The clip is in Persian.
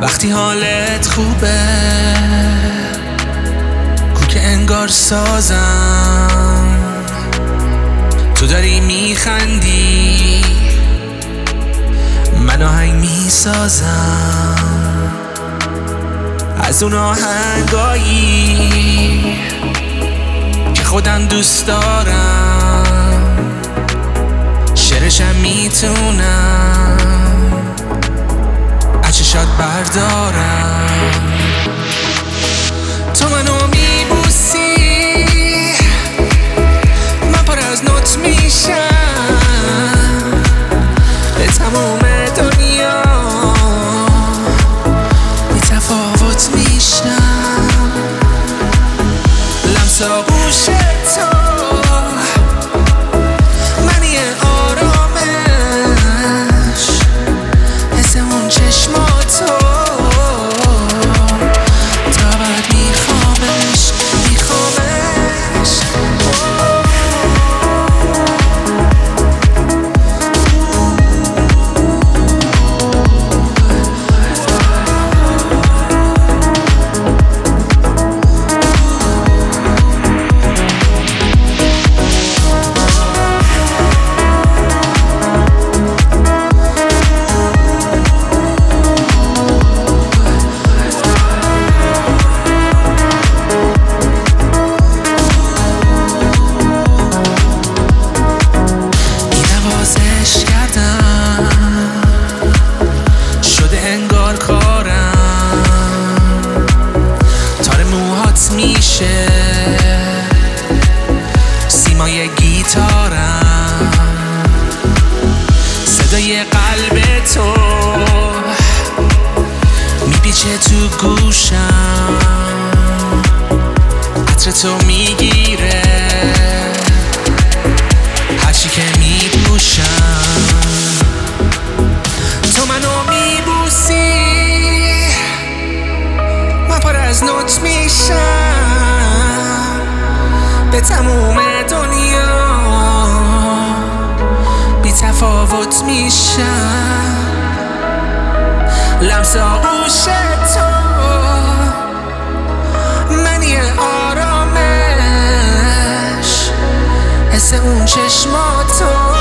وقتی حالت خوبه کو که انگار سازم، تو داری میخندی من آهنگ میسازم از اون آهنگایی که خودم دوست دارم، شعرشم میتونم از چشات بردارم. تو منو میبوسی من پر از نوت میشم به تموم دنیا بی تفاوت میشم. لمس آغوش تو منی آرامش، حس اون چشماتو تا بعد میخوامش. میشه سیمای گیتارم، صدای قلب تو میپیچه تو گوشم، عطر تو میگیره هرچی که میپوشم. تو منو میبوسی من پر از نوت میشم به تموم دنیا بی تفاوت میشم. لمس آغوش تو منی آرامش، حس اون چشماتو